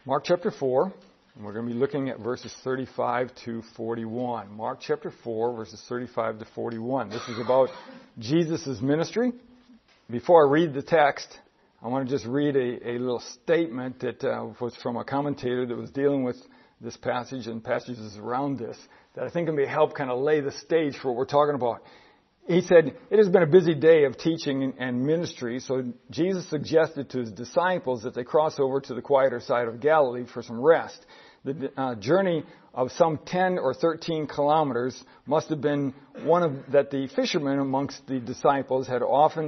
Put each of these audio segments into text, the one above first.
Mark chapter 4, and we're going to be looking at verses 35 to 41. Mark chapter 4, verses 35 to 41. This is about Jesus' ministry. Before I read the text, I want to just read a little statement that was from a commentator that was dealing with this passage and passages around this that I think can be help kind of lay the stage for what we're talking about. He said, "It has been a busy day of teaching and ministry, so Jesus suggested to his disciples that they cross over to the quieter side of Galilee for some rest. The journey of some 10 or 13 kilometers must have been one that the fishermen amongst the disciples had often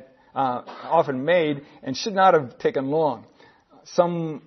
made and should not have taken long. Some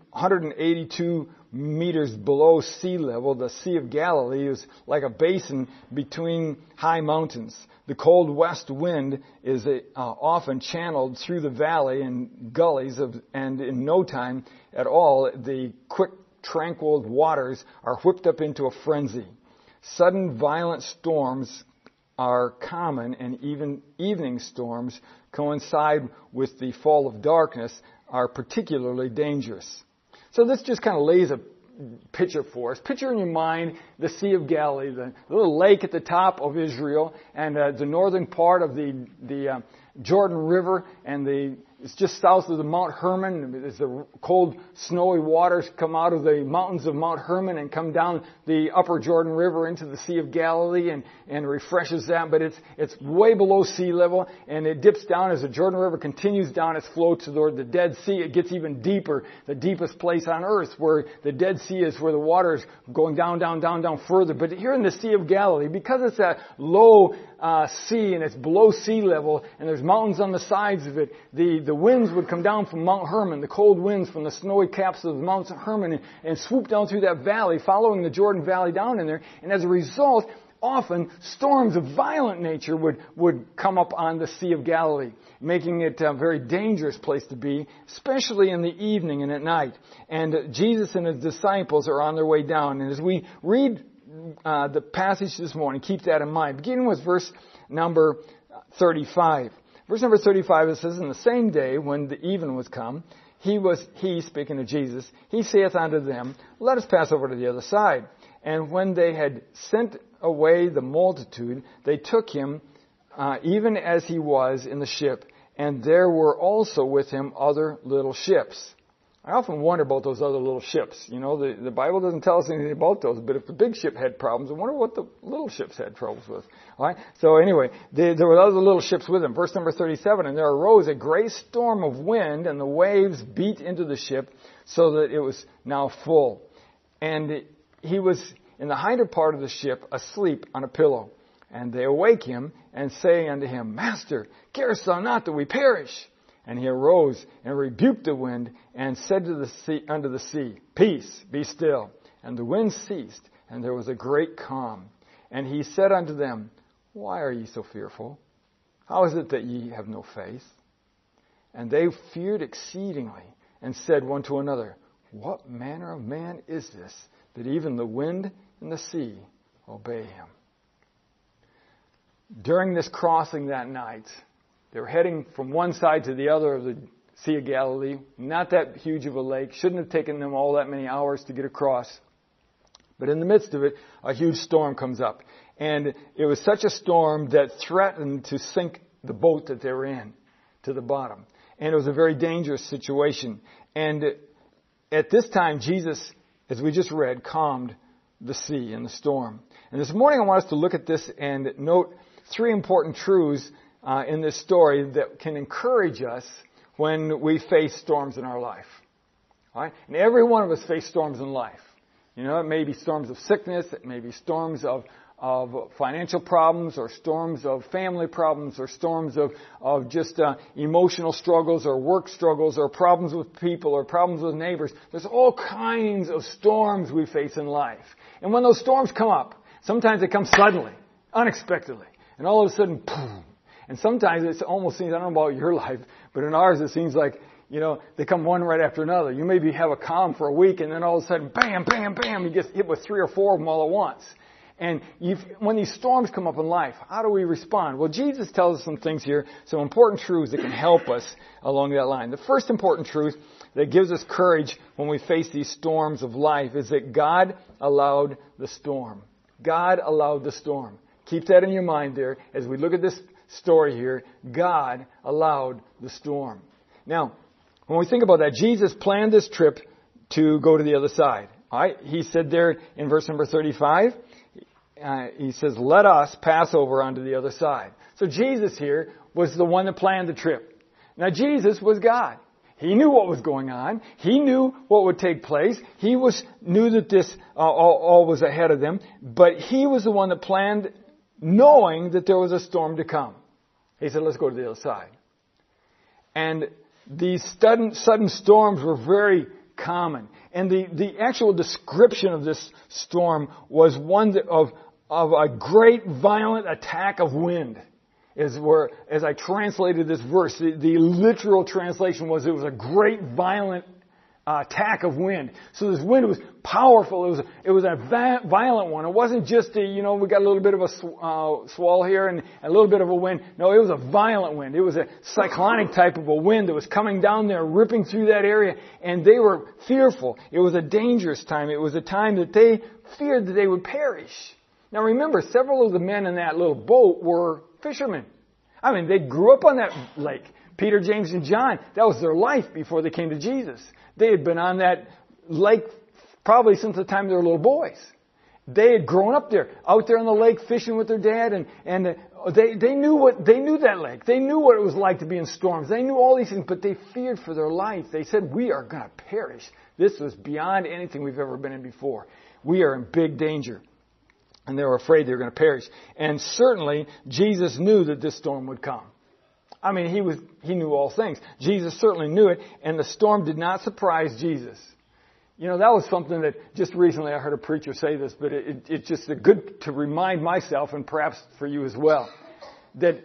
182 meters below sea level, the Sea of Galilee is like a basin between high mountains. The cold west wind is often channeled through the valley and gullies, and in no time at all, the quick, tranquil waters are whipped up into a frenzy. Sudden, violent storms are common, and even evening storms coincide with the fall of darkness are particularly dangerous." So this just kind of lays a picture for us. Picture in your mind the Sea of Galilee, the little lake at the top of Israel, and the northern part of the Jordan River, and it's just south of the Mount Hermon. As the cold, snowy waters come out of the mountains of Mount Hermon and come down the upper Jordan River into the Sea of Galilee and refreshes that. But it's way below sea level, and it dips down as the Jordan River continues down its flow toward the Dead Sea. It gets even deeper, the deepest place on earth, where the Dead Sea is, where the water is going down further. But here in the Sea of Galilee, because it's a low sea and it's below sea level, and there's mountains on the sides of it, the winds would come down from Mount Hermon, the cold winds from the snowy caps of the Mount Hermon, and swoop down through that valley, following the Jordan Valley down in there. And as a result, often storms of violent nature would come up on the Sea of Galilee, making it a very dangerous place to be, especially in the evening and at night. And Jesus and his disciples are on their way down. And as we read the passage this morning, keep that in mind. Beginning with verse number 35. Verse number 35, it says, "In the same day, when the even was come, he, speaking of Jesus, he saith unto them, Let us pass over to the other side. And when they had sent away the multitude, they took him, even as he was in the ship. And there were also with him other little ships." I often wonder about those other little ships. You know, the Bible doesn't tell us anything about those, but if the big ship had problems, I wonder what the little ships had troubles with. All right? So anyway, there were other little ships with him. Verse number 37, "And there arose a great storm of wind, and the waves beat into the ship, so that it was now full. And he was in the hinder part of the ship, asleep on a pillow. And they awake him, and say unto him, Master, carest thou not that we perish? And he arose and rebuked the wind and said unto the sea, Peace, be still. And the wind ceased, and there was a great calm. And he said unto them, Why are ye so fearful? How is it that ye have no faith? And they feared exceedingly, and said one to another, What manner of man is this, that even the wind and the sea obey him?" During this crossing that night, they were heading from one side to the other of the Sea of Galilee. Not that huge of a lake. Shouldn't have taken them all that many hours to get across. But in the midst of it, a huge storm comes up. And it was such a storm that threatened to sink the boat that they were in to the bottom. And it was a very dangerous situation. And at this time, Jesus, as we just read, calmed the sea and the storm. And this morning I want us to look at this and note three important truths in this story that can encourage us when we face storms in our life. All right? And every one of us face storms in life. You know, it may be storms of sickness, it may be storms of financial problems, or storms of family problems, or storms of just emotional struggles, or work struggles, or problems with people, or problems with neighbors. There's all kinds of storms we face in life. And when those storms come up, sometimes they come suddenly, unexpectedly, and all of a sudden, boom. And sometimes it almost seems, I don't know about your life, but in ours it seems like, you know, they come one right after another. You maybe have a calm for a week, and then all of a sudden, bam, bam, bam, you get hit with 3 or 4 of them all at once. And when these storms come up in life, how do we respond? Well, Jesus tells us some things here, some important truths that can help us along that line. The first important truth that gives us courage when we face these storms of life is that God allowed the storm. God allowed the storm. Keep that in your mind there as we look at this story here. God allowed the storm. Now, when we think about that, Jesus planned this trip to go to the other side. All right? He said there in verse number 35, he says, let us pass over onto the other side. So Jesus here was the one that planned the trip. Now Jesus was God. He knew what was going on. He knew what would take place. He knew that this all was ahead of them. But he was the one that planned, knowing that there was a storm to come. He said, let's go to the other side. And these sudden storms were very common. And the actual description of this storm was one of a great violent attack of wind. As I translated this verse, the literal translation was it was a great violent attack of wind. So this wind was powerful. It was a violent one. It wasn't just we got a little bit of a swell here and a little bit of a wind. No, it was a violent wind. It was a cyclonic type of a wind that was coming down there, ripping through that area, and they were fearful. It was a dangerous time. It was a time that they feared that they would perish. Now remember, several of the men in that little boat were fishermen. I mean, they grew up on that lake. Peter, James, and John, that was their life before they came to Jesus. They had been on that lake probably since the time they were little boys. They had grown up there, out there on the lake fishing with their dad, and they knew that lake. They knew what it was like to be in storms. They knew all these things, but they feared for their life. They said, we are going to perish. This was beyond anything we've ever been in before. We are in big danger. And they were afraid they were going to perish. And certainly, Jesus knew that this storm would come. I mean, he knew all things. Jesus certainly knew it, and the storm did not surprise Jesus. You know, that was something that just recently I heard a preacher say this, but it's just good to remind myself, and perhaps for you as well, that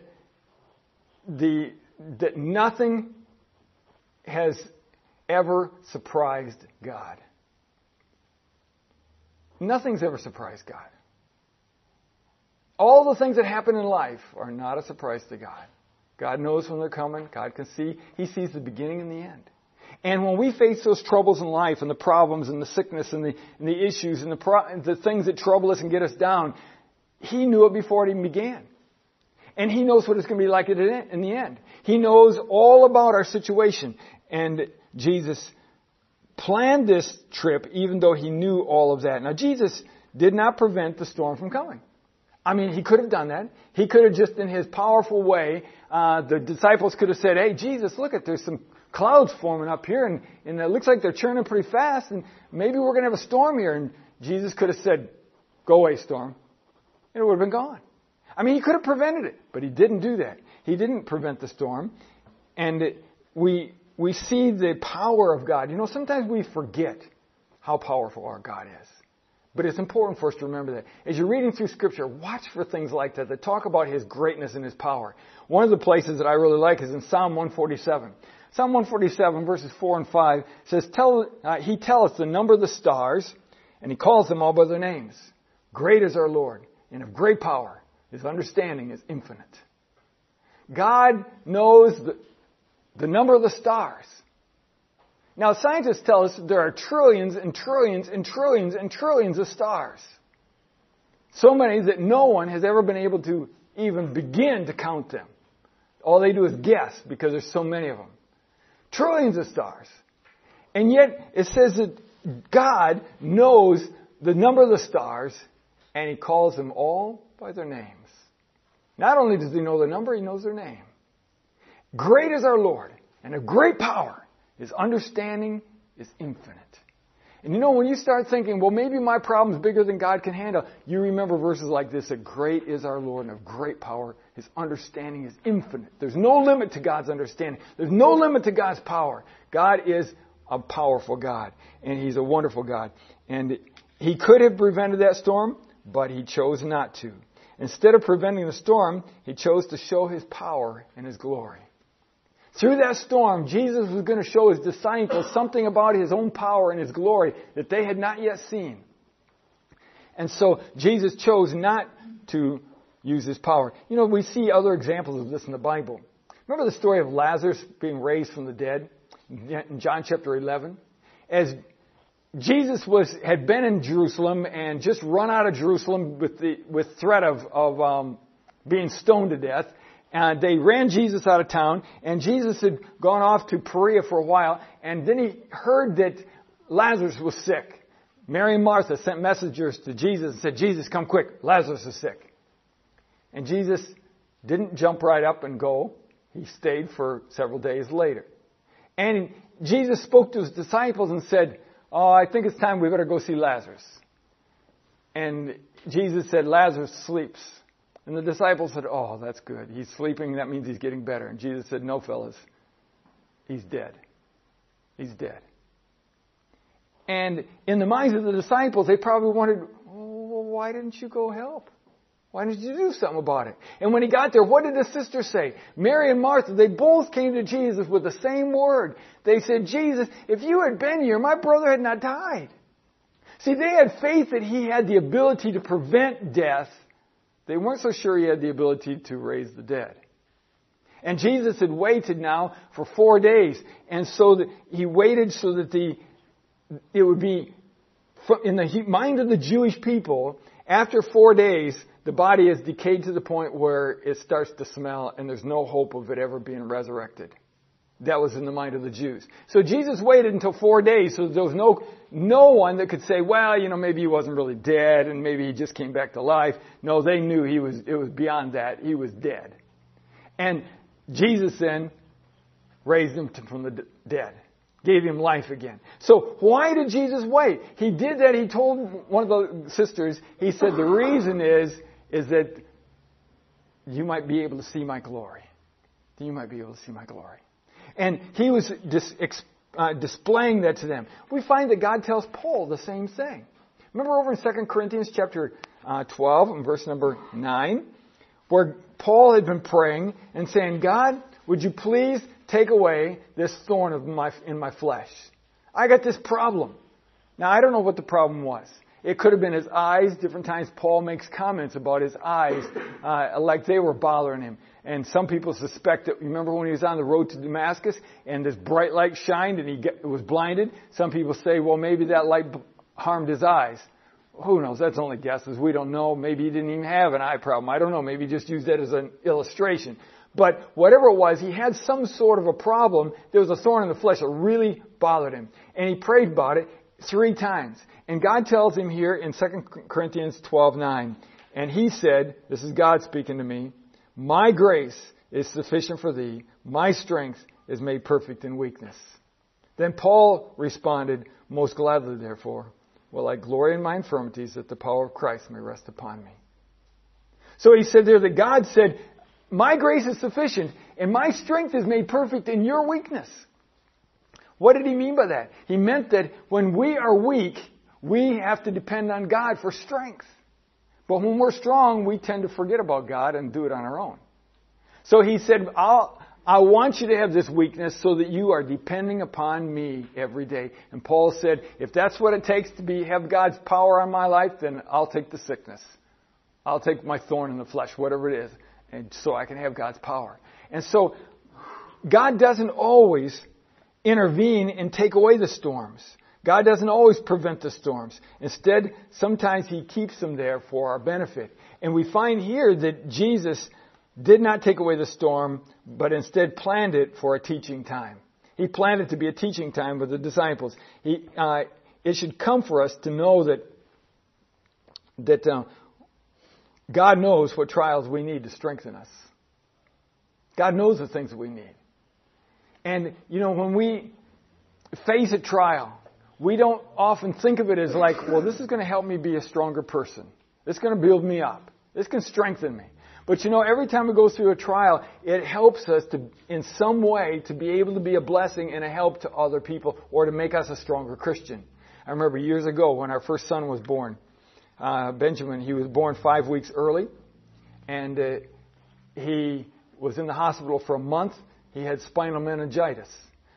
nothing has ever surprised God. Nothing's ever surprised God. All the things that happen in life are not a surprise to God. God knows when they're coming. God can see. He sees the beginning and the end. And when we face those troubles in life and the problems and the sickness and the issues and the things that trouble us and get us down, He knew it before it even began. And He knows what it's going to be like in the end. He knows all about our situation. And Jesus planned this trip even though He knew all of that. Now, Jesus did not prevent the storm from coming. I mean, He could have done that. He could have just in His powerful way, the disciples could have said, hey, Jesus, look, there's some clouds forming up here and it looks like they're churning pretty fast and maybe we're going to have a storm here. And Jesus could have said, go away, storm. And it would have been gone. I mean, He could have prevented it, but He didn't do that. He didn't prevent the storm. And we see the power of God. You know, sometimes we forget how powerful our God is. But it's important for us to remember that. As you're reading through Scripture, watch for things like that talk about His greatness and His power. One of the places that I really like is in Psalm 147. Psalm 147, verses 4 and 5, says, He tells us the number of the stars, and He calls them all by their names. Great is our Lord, and of great power. His understanding is infinite. God knows the number of the stars. Now, scientists tell us there are trillions and trillions and trillions and trillions of stars. So many that no one has ever been able to even begin to count them. All they do is guess because there's so many of them. Trillions of stars. And yet, it says that God knows the number of the stars and He calls them all by their names. Not only does He know their number, He knows their name. Great is our Lord and of great power. His understanding is infinite. And you know, when you start thinking, well, maybe my problem's bigger than God can handle, you remember verses like this, that great is our Lord and of great power. His understanding is infinite. There's no limit to God's understanding. There's no limit to God's power. God is a powerful God, and He's a wonderful God. And He could have prevented that storm, but He chose not to. Instead of preventing the storm, He chose to show His power and His glory. Through that storm, Jesus was going to show His disciples something about His own power and His glory that they had not yet seen. And so Jesus chose not to use his power. You know, we see other examples of this in the Bible. Remember the story of Lazarus being raised from the dead in John chapter 11? As Jesus had been in Jerusalem and just run out of Jerusalem with threat of being stoned to death. And they ran Jesus out of town, and Jesus had gone off to Perea for a while, and then he heard that Lazarus was sick. Mary and Martha sent messengers to Jesus and said, Jesus, come quick, Lazarus is sick. And Jesus didn't jump right up and go. He stayed for several days later. And Jesus spoke to his disciples and said, oh, I think it's time we better go see Lazarus. And Jesus said, Lazarus sleeps. And the disciples said, oh, that's good. He's sleeping. That means he's getting better. And Jesus said, no, fellas. He's dead. He's dead. And in the minds of the disciples, they probably wondered, well, why didn't you go help? Why didn't you do something about it? And when he got there, what did the sisters say? Mary and Martha, they both came to Jesus with the same word. They said, Jesus, if you had been here, my brother had not died. See, they had faith that he had the ability to prevent death. They weren't so sure he had the ability to raise the dead. And Jesus had waited now for 4 days. And so that he waited so that it would be, in the mind of the Jewish people, after 4 days, the body has decayed to the point where it starts to smell and there's no hope of it ever being resurrected. That was in the mind of the Jews. So Jesus waited until 4 days so there was no one that could say, well, maybe he wasn't really dead and maybe he just came back to life. No, they knew it was beyond that. He was dead. And Jesus then raised him from the dead. Gave him life again. So why did Jesus wait? He did that. He told one of the sisters, he said, the reason is that you might be able to see my glory. You might be able to see my glory. And he was displaying that to them. We find that God tells Paul the same thing. Remember over in 2 Corinthians chapter 12 and verse number 9, where Paul had been praying and saying, God, would you please take away this thorn in my flesh? I got this problem. Now, I don't know what the problem was. It could have been his eyes. Different times Paul makes comments about his eyes, like they were bothering him. And some people suspect that, remember when he was on the road to Damascus and this bright light shined and he was blinded? Some people say, well, maybe that light harmed his eyes. Who knows? That's only guesses. We don't know. Maybe he didn't even have an eye problem. I don't know. Maybe he just used that as an illustration. But whatever it was, he had some sort of a problem. There was a thorn in the flesh that really bothered him. And he prayed about it 3 times. And God tells him here in 2 Corinthians 12:9, and he said, this is God speaking to me, my grace is sufficient for thee. My strength is made perfect in weakness. Then Paul responded, most gladly therefore, will I glory in my infirmities that the power of Christ may rest upon me. So he said there that God said, my grace is sufficient and my strength is made perfect in your weakness. What did he mean by that? He meant that when we are weak, we have to depend on God for strength. But when we're strong, we tend to forget about God and do it on our own. So he said, I want you to have this weakness so that you are depending upon me every day. And Paul said, if that's what it takes to have God's power on my life, then I'll take the sickness. I'll take my thorn in the flesh, whatever it is, and so I can have God's power. And so God doesn't always intervene and take away the storms. God doesn't always prevent the storms. Instead, sometimes he keeps them there for our benefit. And we find here that Jesus did not take away the storm, but instead planned it for a teaching time. He planned it to be a teaching time with the disciples. It should come for us to know that God knows what trials we need to strengthen us. God knows the things that we need. And, when we face a trial, we don't often think of it as like, well, this is going to help me be a stronger person. It's going to build me up. This can strengthen me. But every time we go through a trial, it helps us to, in some way, to be able to be a blessing and a help to other people or to make us a stronger Christian. I remember years ago when our first son was born, Benjamin, he was born 5 weeks early, and he was in the hospital for a month. He had spinal meningitis.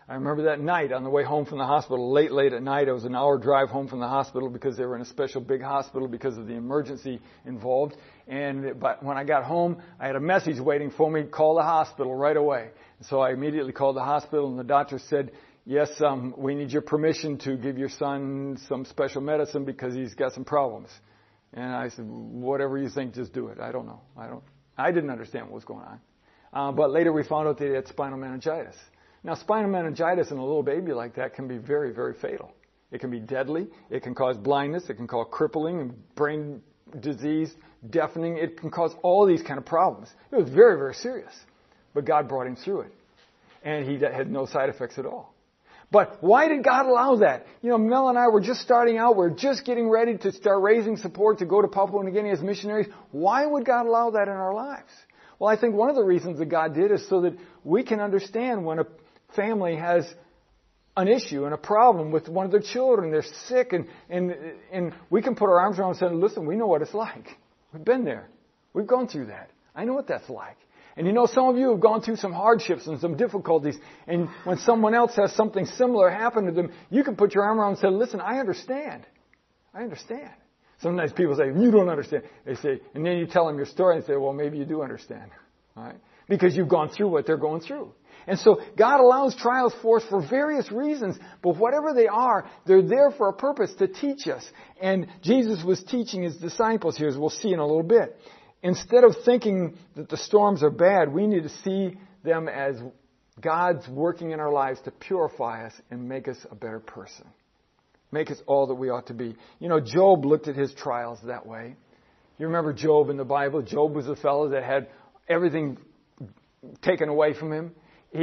I remember that night on the way home from the hospital, late at night. It was an hour drive home from the hospital because they were in a special big hospital because of the emergency involved. But when I got home, I had a message waiting for me, call the hospital right away. So I immediately called the hospital, and the doctor said, yes, we need your permission to give your son some special medicine because he's got some problems. And I said, whatever you think, just do it. I don't know. I didn't understand what was going on. But later we found out that he had spinal meningitis. Now, spinal meningitis in a little baby like that can be very, very fatal. It can be deadly. It can cause blindness. It can cause crippling and brain disease, deafening. It can cause all these kind of problems. It was very, very serious. But God brought him through it. And he had no side effects at all. But why did God allow that? Mel and I were just starting out. We're just getting ready to start raising support to go to Papua New Guinea as missionaries. Why would God allow that in our lives? Well, I think one of the reasons that God did is so that we can understand when a family has an issue and a problem with one of their children. They're sick, and we can put our arms around them and say, listen, we know what it's like. We've been there. We've gone through that. I know what that's like. And some of you have gone through some hardships and some difficulties, and when someone else has something similar happen to them, you can put your arm around and say, listen, I understand. I understand. Sometimes people say, you don't understand. They say, and then you tell them your story and say, well, maybe you do understand. All right? Because you've gone through what they're going through. And so God allows trials for us for various reasons, but whatever they are, they're there for a purpose to teach us. And Jesus was teaching his disciples here, as we'll see in a little bit. Instead of thinking that the storms are bad, we need to see them as God's working in our lives to purify us and make us a better person. Make us all that we ought to be. Job looked at his trials that way. You remember Job in the Bible? Job was a fellow that had everything taken away from him.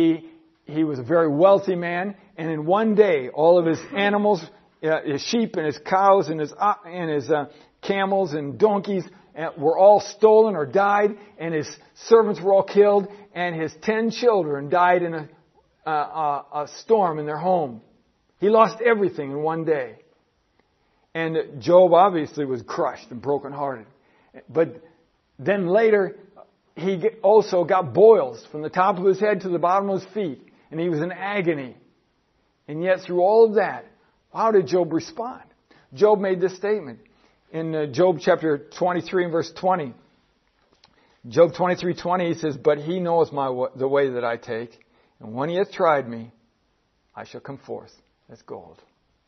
He was a very wealthy man, and in one day, all of his animals, his sheep and his cows and his camels and donkeys were all stolen or died, and his servants were all killed, and his 10 children died in a storm in their home. He lost everything in one day. And Job obviously was crushed and brokenhearted. But then later, he also got boils from the top of his head to the bottom of his feet. And he was in agony. And yet through all of that, how did Job respond? Job made this statement in Job chapter 23 and verse 20. Job 23:20, he says, but he knows the way that I take. And when he hath tried me, I shall come forth as gold.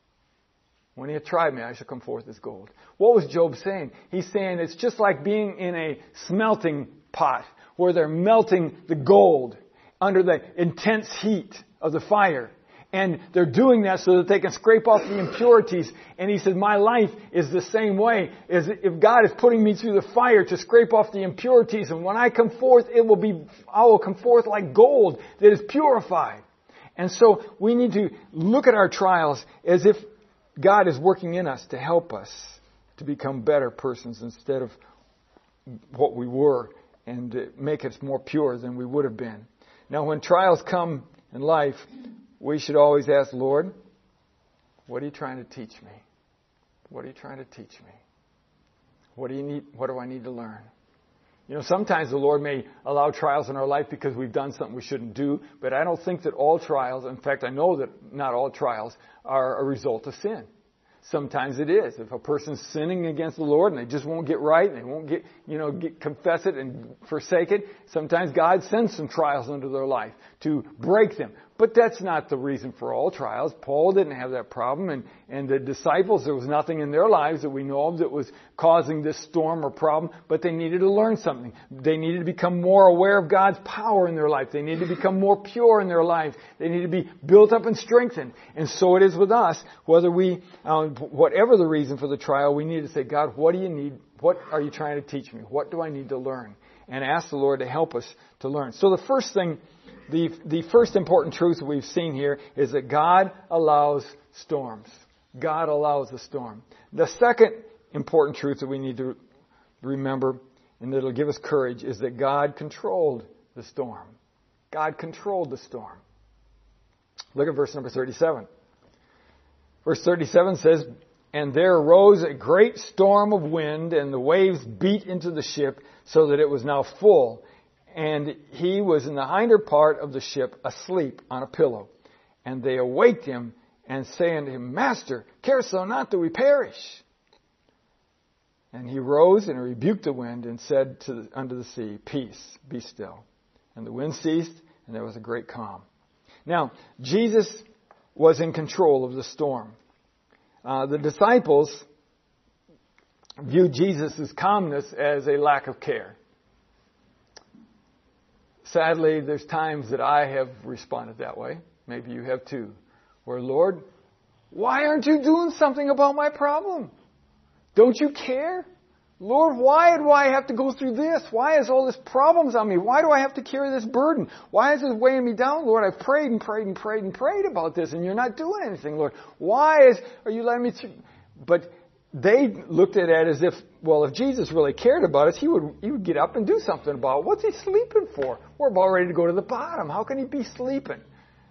When he hath tried me, I shall come forth as gold. What was Job saying? He's saying it's just like being in a smelting pot where they're melting the gold under the intense heat of the fire. And they're doing that so that they can scrape off the impurities. And he said, my life is the same way. As if God is putting me through the fire to scrape off the impurities. And when I come forth, I will come forth like gold that is purified. And so we need to look at our trials as if God is working in us to help us to become better persons instead of what we were, and make us more pure than we would have been. Now, when trials come in life, we should always ask, Lord, what are you trying to teach me? What are you trying to teach me? What do I need to learn? Sometimes the Lord may allow trials in our life because we've done something we shouldn't do, but I don't think that all trials, in fact, I know that not all trials are a result of sin. Sometimes it is. If a person's sinning against the Lord and they just won't get right and they won't confess it and forsake it, sometimes God sends some trials into their life to break them. But that's not the reason for all trials. Paul didn't have that problem, and the disciples, there was nothing in their lives that we know of that was causing this storm or problem, but they needed to learn something. They needed to become more aware of God's power in their life. They needed to become more pure in their life. They needed to be built up and strengthened. And so it is with us. Whether whatever the reason for the trial, we need to say, God, what do you need? What are you trying to teach me? What do I need to learn? And ask the Lord to help us to learn. So the first thing, the first important truth we've seen here is that God allows storms. God allows the storm. The second important truth that we need to remember, and that will give us courage, is that God controlled the storm. God controlled the storm. Look at verse number 37. Verse 37 says, and there arose a great storm of wind, and the waves beat into the ship, so that it was now full. And he was in the hinder part of the ship, asleep on a pillow. And they awaked him, and say unto him, Master, carest thou not that we perish? And he rose and rebuked the wind, and said unto the sea, Peace, be still. And the wind ceased, and there was a great calm. Now, Jesus was in control of the storm. The disciples viewed Jesus' calmness as a lack of care. Sadly, there's times that I have responded that way. Maybe you have too. Where, Lord, why aren't you doing something about my problem? Don't you care? Lord, why do I have to go through this? Why is all this problems on me? Why do I have to carry this burden? Why is this weighing me down, Lord? I've prayed and prayed and prayed and prayed about this, and you're not doing anything, Lord. Why are you letting me through? But they looked at it as if, well, if Jesus really cared about us, he would get up and do something about it. What's he sleeping for? We're about ready to go to the bottom. How can he be sleeping?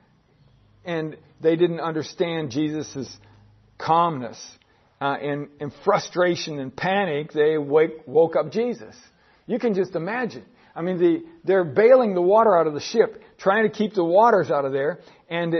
And they didn't understand Jesus' calmness. In frustration and panic, they woke up Jesus. You can just imagine. I mean, they're bailing the water out of the ship, trying to keep the waters out of there. And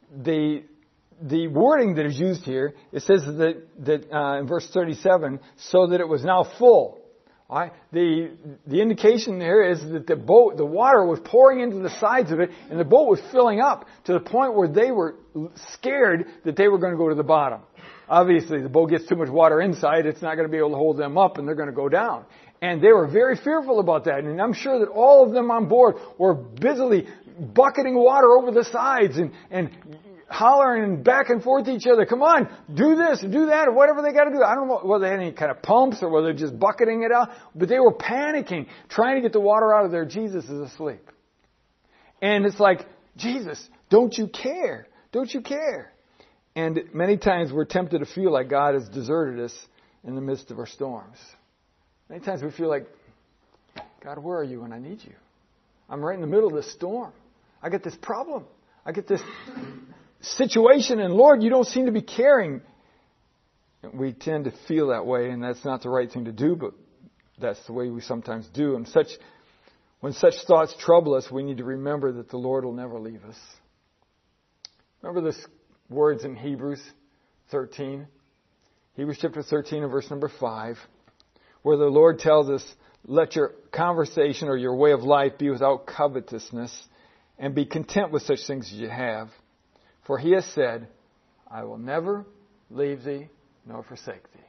the wording that is used here, it says that in verse 37, so that it was now full. All right? The indication there is that the water was pouring into the sides of it, and the boat was filling up to the point where they were scared that they were going to go to the bottom. Obviously, the boat gets too much water inside, it's not going to be able to hold them up, and they're going to go down. And they were very fearful about that. And I'm sure that all of them on board were busily bucketing water over the sides and hollering back and forth to each other, come on, do this, do that, or whatever they got to do. I don't know whether they had any kind of pumps or whether they're just bucketing it out, but they were panicking, trying to get the water out of there. Jesus is asleep. And it's like, Jesus, don't you care? Don't you care? And many times we're tempted to feel like God has deserted us in the midst of our storms. Many times we feel like, God, where are you when I need you? I'm right in the middle of this storm. I get this problem. I get this situation, and Lord, you don't seem to be caring. We tend to feel that way, and that's not the right thing to do, but that's the way we sometimes do. And when such thoughts trouble us, we need to remember that the Lord will never leave us. Remember this words in Hebrews 13. Hebrews chapter 13 and verse number 5, where the Lord tells us, let your conversation or your way of life be without covetousness, and be content with such things as you have. For he has said, I will never leave thee nor forsake thee.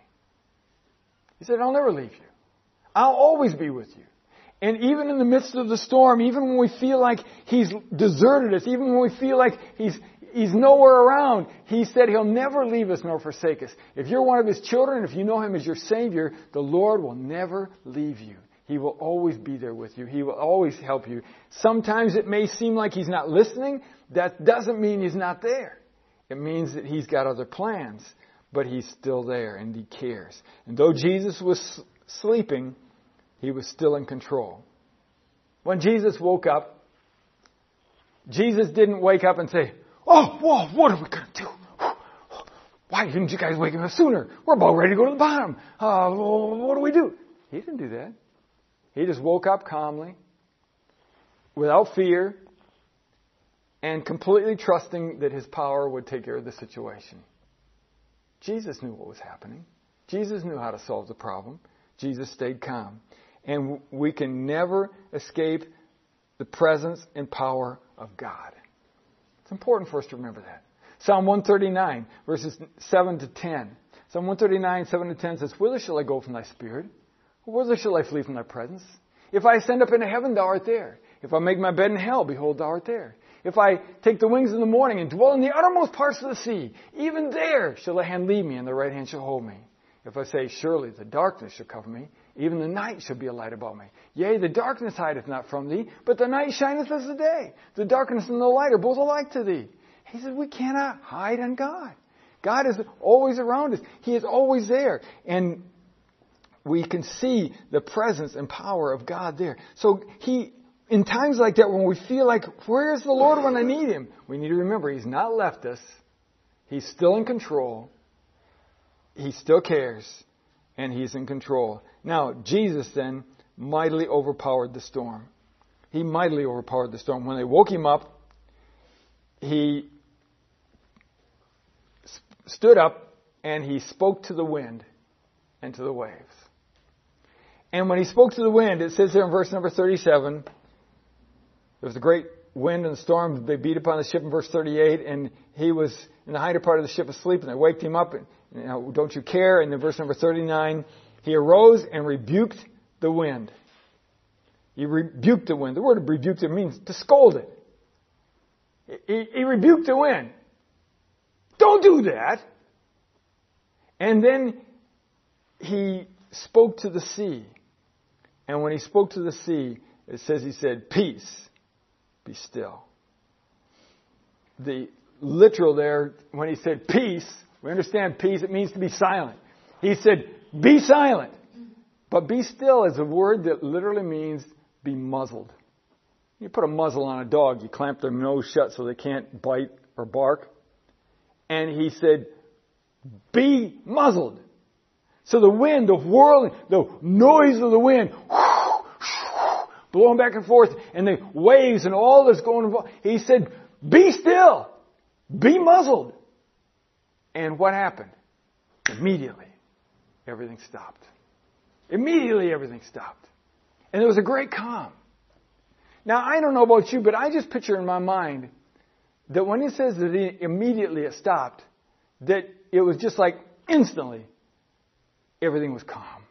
He said, I'll never leave you. I'll always be with you. And even in the midst of the storm, even when we feel like he's deserted us, even when we feel like he's nowhere around, he said he'll never leave us nor forsake us. If you're one of his children, if you know him as your Savior, the Lord will never leave you. He will always be there with you. He will always help you. Sometimes it may seem like he's not listening. That doesn't mean he's not there. It means that he's got other plans, but he's still there and he cares. And though Jesus was sleeping, he was still in control. When Jesus woke up, Jesus didn't wake up and say, oh, whoa, what are we going to do? Why didn't you guys wake up sooner? We're about ready to go to the bottom. What do we do? He didn't do that. He just woke up calmly, without fear, and completely trusting that his power would take care of the situation. Jesus knew what was happening. Jesus knew how to solve the problem. Jesus stayed calm. And we can never escape the presence and power of God. It's important for us to remember that. Psalm 139, verses 7 to 10. Psalm 139, 7 to 10 says, whither shall I go from thy spirit? Whither shall I flee from thy presence? If I ascend up into heaven, thou art there. If I make my bed in hell, behold, thou art there. If I take the wings in the morning and dwell in the uttermost parts of the sea, even there shall thy hand lead me, and the right hand shall hold me. If I say, surely the darkness shall cover me, even the night shall be a light about me. Yea, the darkness hideth not from thee, but the night shineth as the day. The darkness and the light are both alike to thee. He says we cannot hide on God. God is always around us. He is always there. And we can see the presence and power of God there. So in times like that, when we feel like, where is the Lord when I need him? We need to remember he's not left us. He's still in control. He still cares. And he's in control. Now, Jesus then mightily overpowered the storm. He mightily overpowered the storm. When they woke him up, he stood up and he spoke to the wind and to the waves. And when he spoke to the wind, it says here in verse number 37, there was a great wind and storm. They beat upon the ship in verse 38, and he was in the hinder part of the ship asleep, and they waked him up. And, don't you care? And then verse number 39, he arose and rebuked the wind. He rebuked the wind. The word rebuked, it means to scold it. He rebuked the wind. Don't do that. And then he spoke to the sea. And when he spoke to the sea, it says he said, peace, be still. The literal there, when he said peace, we understand peace, it means to be silent. He said, be silent. But be still is a word that literally means be muzzled. You put a muzzle on a dog, you clamp their nose shut so they can't bite or bark. And he said, be muzzled. So the wind, the whirling, the noise of the wind, blowing back and forth, and the waves and all that's going on. He said, be still. Be muzzled. And what happened? Immediately, everything stopped. Immediately, everything stopped. And there was a great calm. Now, I don't know about you, but I just picture in my mind that when it says that immediately it stopped, that it was just like instantly everything was calm.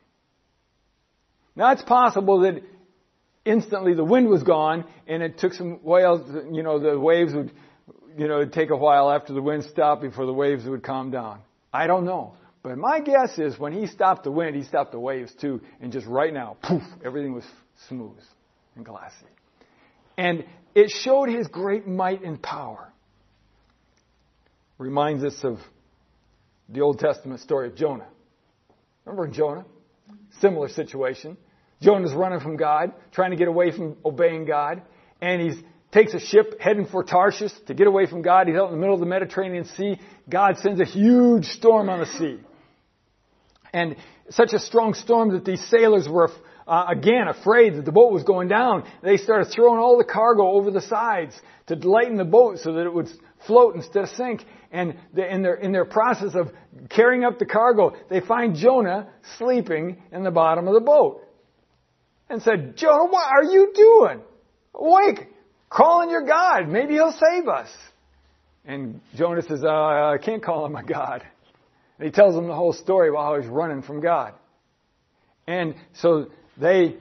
Now, it's possible that instantly the wind was gone and it took some while, the waves would, it'd take a while after the wind stopped before the waves would calm down. I don't know. But my guess is when he stopped the wind, he stopped the waves too. And just right now, poof, everything was smooth and glassy. And it showed his great might and power. Reminds us of the Old Testament story of Jonah. Remember Jonah? Similar situation. Jonah's running from God, trying to get away from obeying God. And he takes a ship heading for Tarshish to get away from God. He's out in the middle of the Mediterranean Sea. God sends a huge storm on the sea. And such a strong storm that these sailors were again afraid that the boat was going down. They started throwing all the cargo over the sides to lighten the boat so that it would float instead of sink. And in their process of carrying up the cargo, they find Jonah sleeping in the bottom of the boat. And said, Jonah, what are you doing? Awake, call on your God. Maybe he'll save us. And Jonah says, I can't call on my God. And he tells them the whole story about how he's running from God. And so they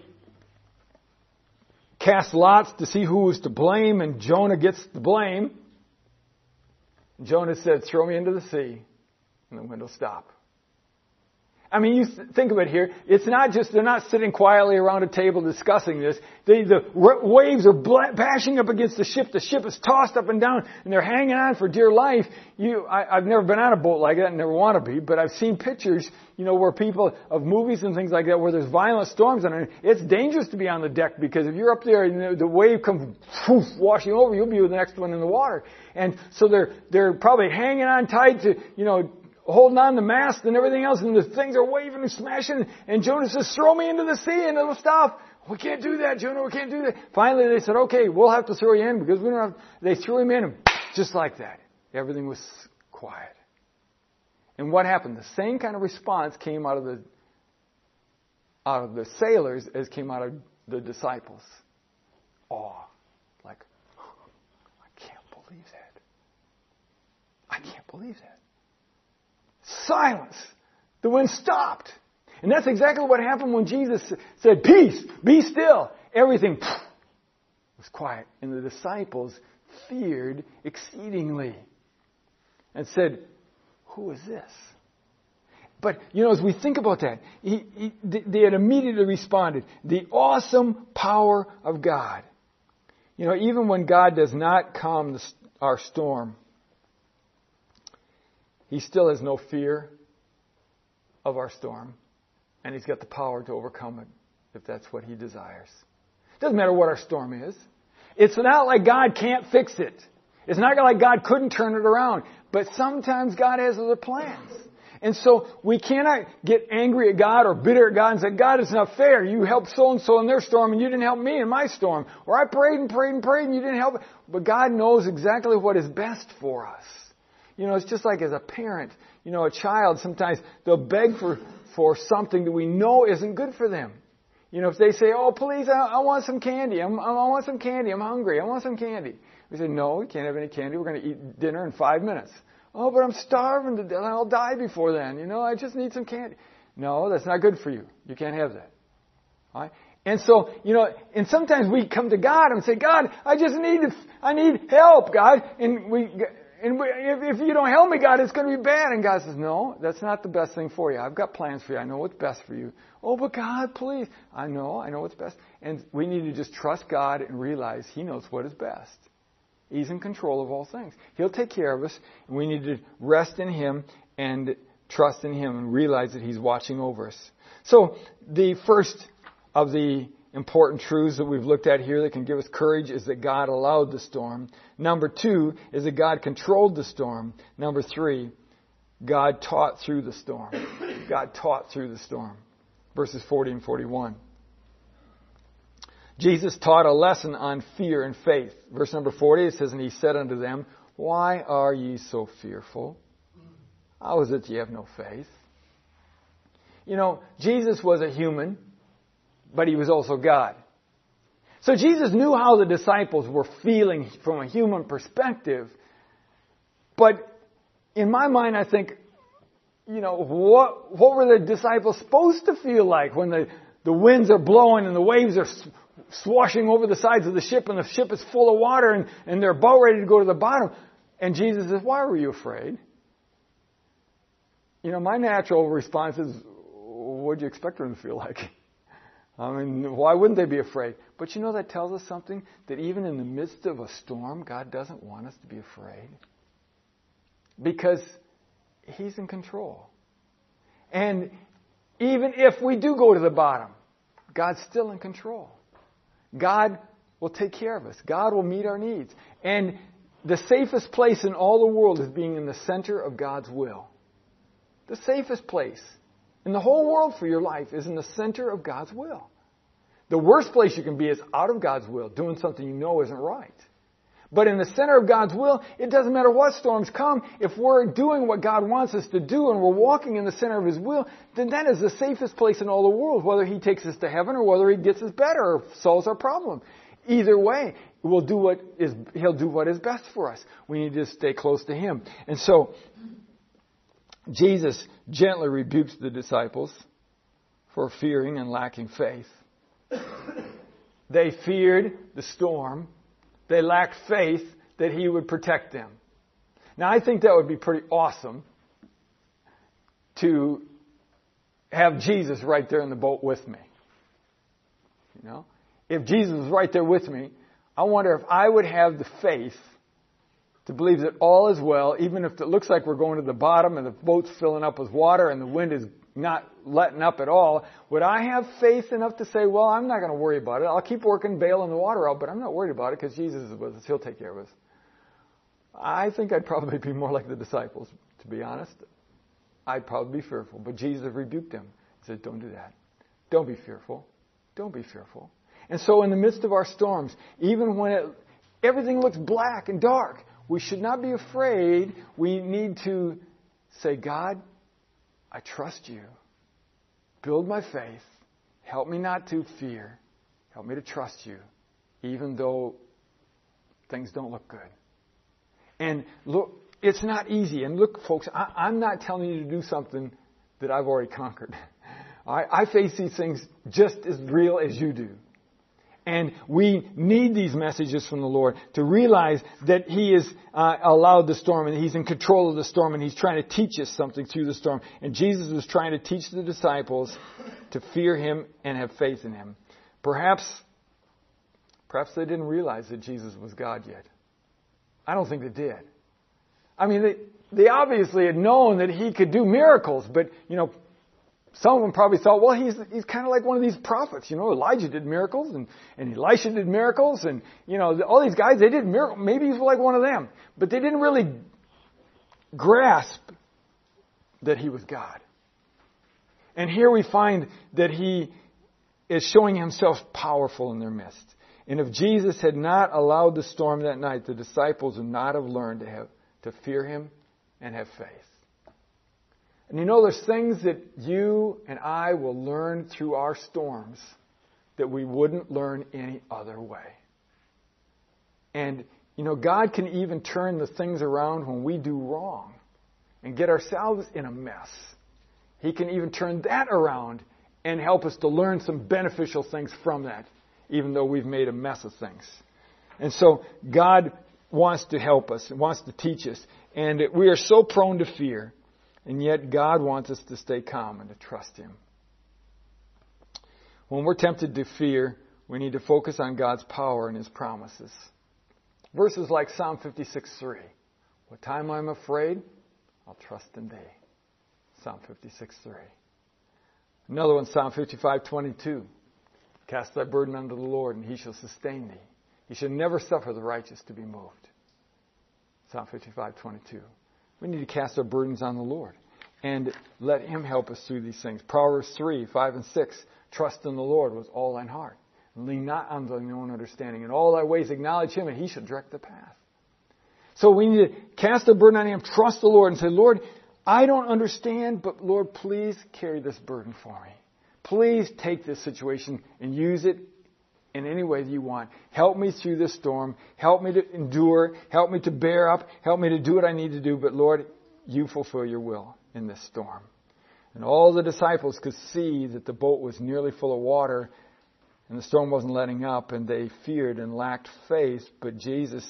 cast lots to see who was to blame, and Jonah gets the blame. Jonah said, throw me into the sea, and the wind will stop. I mean, you think of it here. It's not just, they're not sitting quietly around a table discussing this. The waves are bashing up against the ship. The ship is tossed up and down, and they're hanging on for dear life. I've never been on a boat like that and never want to be, but I've seen pictures, where people of movies and things like that, where there's violent storms on it. It's dangerous to be on the deck because if you're up there and the wave comes washing over, you'll be the next one in the water. And so they're probably hanging on tight to, holding on the mast and everything else, and the things are waving and smashing, and Jonah says, throw me into the sea and it'll stop. We can't do that, Jonah, we can't do that. Finally they said, okay, we'll have to throw you in because we don't have, they threw him in, and just like that, everything was quiet. And what happened? The same kind of response came out of the sailors as came out of the disciples. Awe. Like, I can't believe that. I can't believe that. Silence. The wind stopped. And that's exactly what happened when Jesus said, peace, be still. Everything was quiet. And the disciples feared exceedingly and said, who is this? But, as we think about that, they had immediately responded. The awesome power of God. Even when God does not calm our storm, He still has no fear of our storm. And He's got the power to overcome it if that's what He desires. It doesn't matter what our storm is. It's not like God can't fix it. It's not like God couldn't turn it around. But sometimes God has other plans. And so we cannot get angry at God or bitter at God and say, God, it's not fair. You helped so-and-so in their storm and you didn't help me in my storm. Or I prayed and prayed and prayed and you didn't help. But God knows exactly what is best for us. It's just like as a parent, a child, sometimes they'll beg for something that we know isn't good for them. If they say, oh, please, I want some candy. I want some candy. I'm hungry. I want some candy. We say, no, you can't have any candy. We're going to eat dinner in 5 minutes. Oh, but I'm starving to death. I'll die before then. I just need some candy. No, that's not good for you. You can't have that. All right? And so, and sometimes we come to God and say, God, I need help, God. If you don't help me, God, it's going to be bad. And God says, no, that's not the best thing for you. I've got plans for you. I know what's best for you. Oh, but God, please. I know what's best. And we need to just trust God and realize He knows what is best. He's in control of all things. He'll take care of us. And we need to rest in Him and trust in Him and realize that He's watching over us. So the first of the important truths that we've looked at here that can give us courage is that God allowed the storm. Number 2 is that God controlled the storm. Number 3, God taught through the storm. God taught through the storm. Verses 40 and 41. Jesus taught a lesson on fear and faith. Verse number 40, it says, and He said unto them, why are ye so fearful? How is it ye have no faith? Jesus was a human, but He was also God. So Jesus knew how the disciples were feeling from a human perspective. But in my mind, I think, what were the disciples supposed to feel like when the winds are blowing and the waves are swashing over the sides of the ship and the ship is full of water and they're about ready to go to the bottom? And Jesus says, why were you afraid? My natural response is, what do you expect them to feel like? Why wouldn't they be afraid? But that tells us something, that even in the midst of a storm, God doesn't want us to be afraid. Because He's in control. And even if we do go to the bottom, God's still in control. God will take care of us. God will meet our needs. And the safest place in all the world is being in the center of God's will. The safest place in the whole world for your life is in the center of God's will. The worst place you can be is out of God's will, doing something you know isn't right. But in the center of God's will, it doesn't matter what storms come. If we're doing what God wants us to do and we're walking in the center of His will, then that is the safest place in all the world, whether He takes us to heaven or whether He gets us better or solves our problem. Either way, He'll do what is best for us. We need to stay close to Him. And so, Jesus gently rebukes the disciples for fearing and lacking faith. They feared the storm. They lacked faith that He would protect them. Now, I think that would be pretty awesome to have Jesus right there in the boat with me. If Jesus was right there with me, I wonder if I would have the faith to believe that all is well, even if it looks like we're going to the bottom and the boat's filling up with water and the wind is not letting up at all. Would I have faith enough to say, well, I'm not going to worry about it. I'll keep working, bailing the water out, but I'm not worried about it because Jesus is with us. He'll take care of us. I think I'd probably be more like the disciples, to be honest. I'd probably be fearful. But Jesus rebuked them. He said, don't do that. Don't be fearful. Don't be fearful. And so in the midst of our storms, even when everything looks black and dark, we should not be afraid. We need to say, God, I trust You. Build my faith. Help me not to fear. Help me to trust You, even though things don't look good. And look, it's not easy. And look, folks, I'm not telling you to do something that I've already conquered. I face these things just as real as you do. And we need these messages from the Lord to realize that He has allowed the storm and He's in control of the storm and He's trying to teach us something through the storm. And Jesus was trying to teach the disciples to fear Him and have faith in Him. Perhaps they didn't realize that Jesus was God yet. I don't think they did. They obviously had known that He could do miracles, but, some of them probably thought, well, he's kind of like one of these prophets. Elijah did miracles and Elisha did miracles and, all these guys, they did miracles. Maybe he's like one of them. But they didn't really grasp that He was God. And here we find that He is showing Himself powerful in their midst. And if Jesus had not allowed the storm that night, the disciples would not have learned to fear Him and have faith. And you know, there's things that you and I will learn through our storms that we wouldn't learn any other way. And, you know, God can even turn the things around when we do wrong and get ourselves in a mess. He can even turn that around and help us to learn some beneficial things from that, even though we've made a mess of things. And so God wants to help us, wants to teach us. And we are so prone to fear, and yet God wants us to stay calm and to trust Him. When we're tempted to fear, we need to focus on God's power and His promises. Verses like Psalm 56:3. What time I'm afraid, I'll trust in Thee. Psalm 56:3. Another one, Psalm 55:22. Cast thy burden unto the Lord, and He shall sustain thee. He shall never suffer the righteous to be moved. Psalm 55:22. We need to cast our burdens on the Lord and let Him help us through these things. Proverbs 3:5-6. Trust in the Lord with all thine heart, and lean not on thine own understanding. In all thy ways acknowledge Him, and He shall direct the path. So we need to cast our burden on Him, trust the Lord, and say, Lord, I don't understand, but Lord, please carry this burden for me. Please take this situation and use it in any way that you want. Help me through this storm. Help me to endure. Help me to bear up. Help me to do what I need to do. But Lord, you fulfill your will in this storm. And all the disciples could see that the boat was nearly full of water and the storm wasn't letting up, and they feared and lacked faith. But Jesus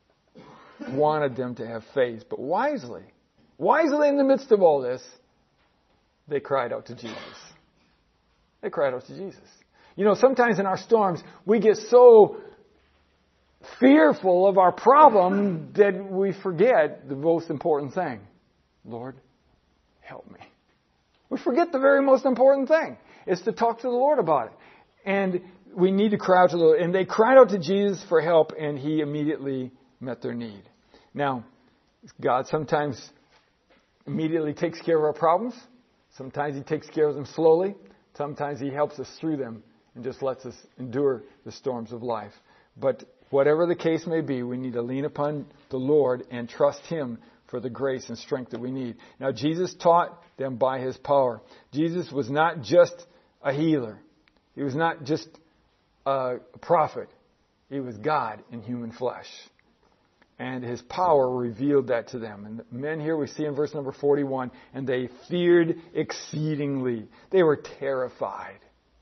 wanted them to have faith. But wisely in the midst of all this, they cried out to Jesus. They cried out to Jesus. You know, sometimes in our storms, we get so fearful of our problem that we forget the most important thing. Lord, help me. We forget the very most important thing. It's to talk to the Lord about it. And we need to cry out to the Lord. And they cried out to Jesus for help, and He immediately met their need. Now, God sometimes immediately takes care of our problems. Sometimes He takes care of them slowly. Sometimes He helps us through them and just lets us endure the storms of life. But whatever the case may be, we need to lean upon the Lord and trust Him for the grace and strength that we need. Now, Jesus taught them by His power. Jesus was not just a healer. He was not just a prophet. He was God in human flesh. And His power revealed that to them. And the men here we see in verse number 41, and they feared exceedingly. They were terrified.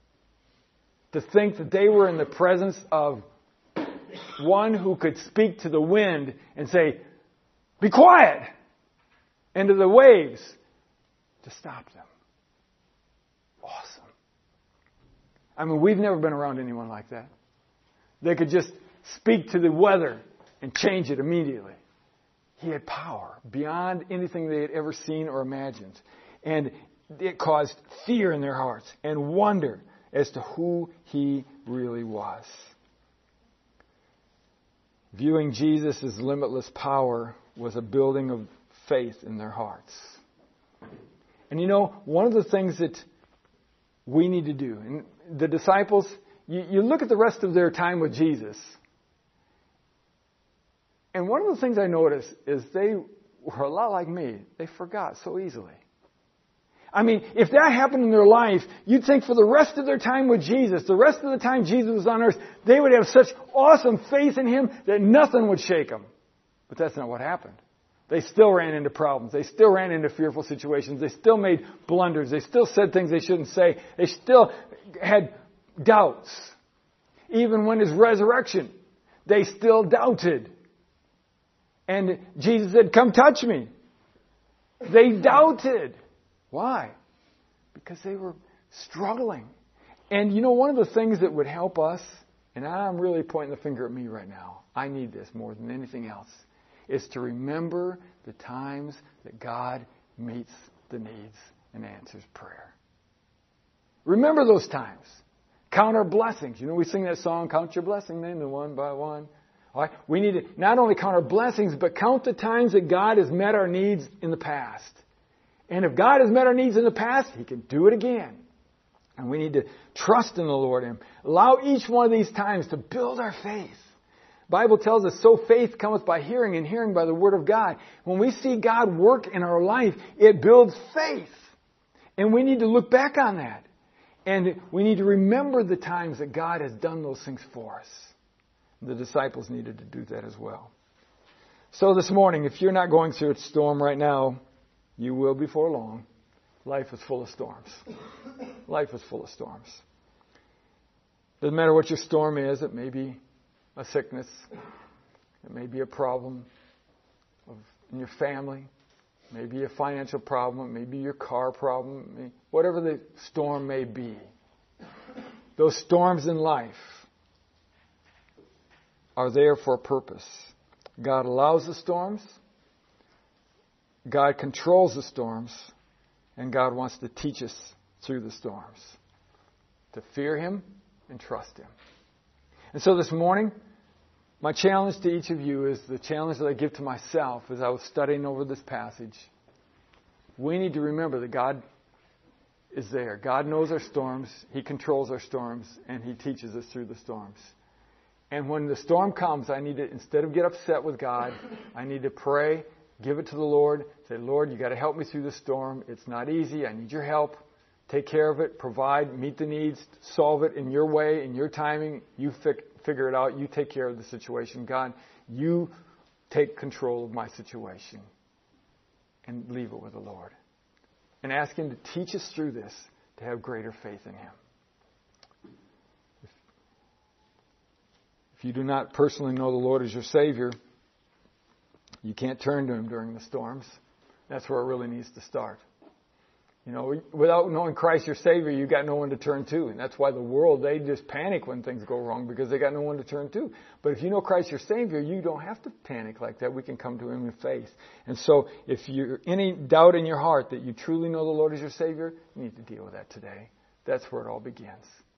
To think that they were in the presence of one who could speak to the wind and say, be quiet, and to the waves to stop them. Awesome. I mean, we've never been around anyone like that. They could just speak to the weather and change it immediately. He had power beyond anything they had ever seen or imagined. And it caused fear in their hearts and wonder as to who He really was. Viewing Jesus' limitless power was a building of faith in their hearts. And you know, one of the things that we need to do, and the disciples, you look at the rest of their time with Jesus, and one of the things I noticed is they were a lot like me. They forgot so easily. I mean, if that happened in their life, you'd think for the rest of their time with Jesus, the rest of the time Jesus was on earth, they would have such awesome faith in Him that nothing would shake them. But that's not what happened. They still ran into problems. They still ran into fearful situations. They still made blunders. They still said things they shouldn't say. They still had doubts. Even when His resurrection, they still doubted. And Jesus said, come touch me. They doubted. Why? Because they were struggling. And you know, one of the things that would help us, and I'm really pointing the finger at me right now, I need this more than anything else, is to remember the times that God meets the needs and answers prayer. Remember those times. Count our blessings. You know, we sing that song, count your blessings, name them one by one. All right? We need to not only count our blessings, but count the times that God has met our needs in the past. And if God has met our needs in the past, He can do it again. And we need to trust in the Lord and allow each one of these times to build our faith. Bible tells us, so faith cometh by hearing, and hearing by the Word of God. When we see God work in our life, it builds faith. And we need to look back on that. And we need to remember the times that God has done those things for us. The disciples needed to do that as well. So this morning, if you're not going through a storm right now, you will before long. Life is full of storms. Life is full of storms. Doesn't matter what your storm is. It may be a sickness. It may be a problem in your family. Maybe a financial problem, maybe your car problem, whatever the storm may be. Those storms in life are there for a purpose. God allows the storms, God controls the storms, and God wants to teach us through the storms. To fear Him and trust Him. And so this morning, my challenge to each of you is the challenge that I give to myself as I was studying over this passage. We need to remember that God is there. God knows our storms. He controls our storms, and He teaches us through the storms. And when the storm comes, I need to, instead of get upset with God, I need to pray, give it to the Lord, say, Lord, you got to help me through the storm. It's not easy. I need your help. Take care of it, provide, meet the needs, solve it in your way, in your timing. You figure it out. You take care of the situation. God, you take control of my situation. And leave it with the Lord. And ask Him to teach us through this to have greater faith in Him. If you do not personally know the Lord as your Savior, you can't turn to Him during the storms. That's where it really needs to start. You know, without knowing Christ your Savior, you've got no one to turn to. And that's why the world, they just panic when things go wrong because they got no one to turn to. But if you know Christ your Savior, you don't have to panic like that. We can come to Him in faith. And so if you're any doubt in your heart that you truly know the Lord as your Savior, you need to deal with that today. That's where it all begins.